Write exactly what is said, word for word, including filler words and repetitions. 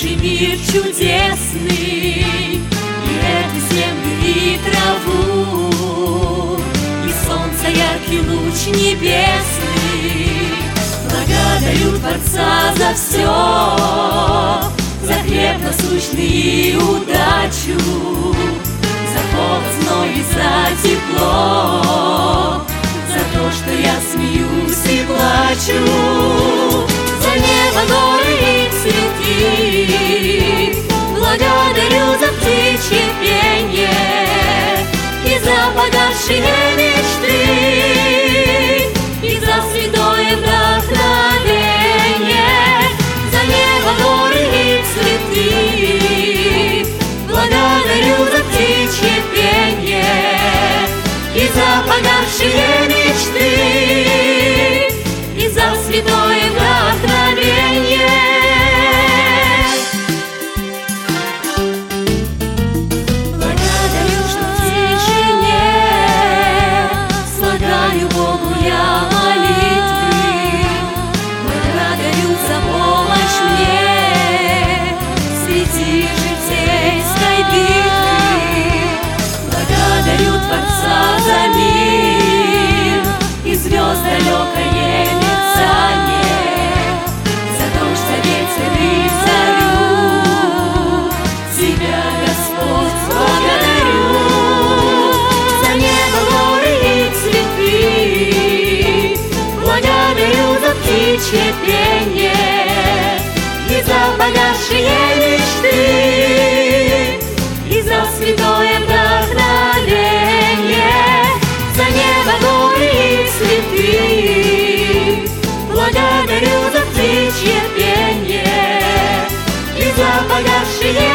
Божий мир чудесный, и эту землю, и траву, и солнце яркий луч небесный. Благодарю Творца за все, за хлеб насущный и удачу, за холод, зной и за тепло, за то, что я смеюсь и плачу, за небо, горы и цветы. Благодарю за птичье пение и за погасшие мечты, и за святое вдохновение, за небо, горы и цветы. Благодарю за птичье пение и за погасшие мечты, и за святое вдохновение. Благодарю, что в тишине слагаю Богу я молитвы. Благодарю за помощь мне среди житейской битвы. Благодарю Творца за мир и звезд далекое мерцание, за дождь, за ветер и зарю. Тебя, Господь, благодарю за небо, горы и цветы. Благодарю за птичье пение и за погасшие мечты, и за святое вдохновение, за небо, горы и цветы. Благодарю за птичье пение и за погасшие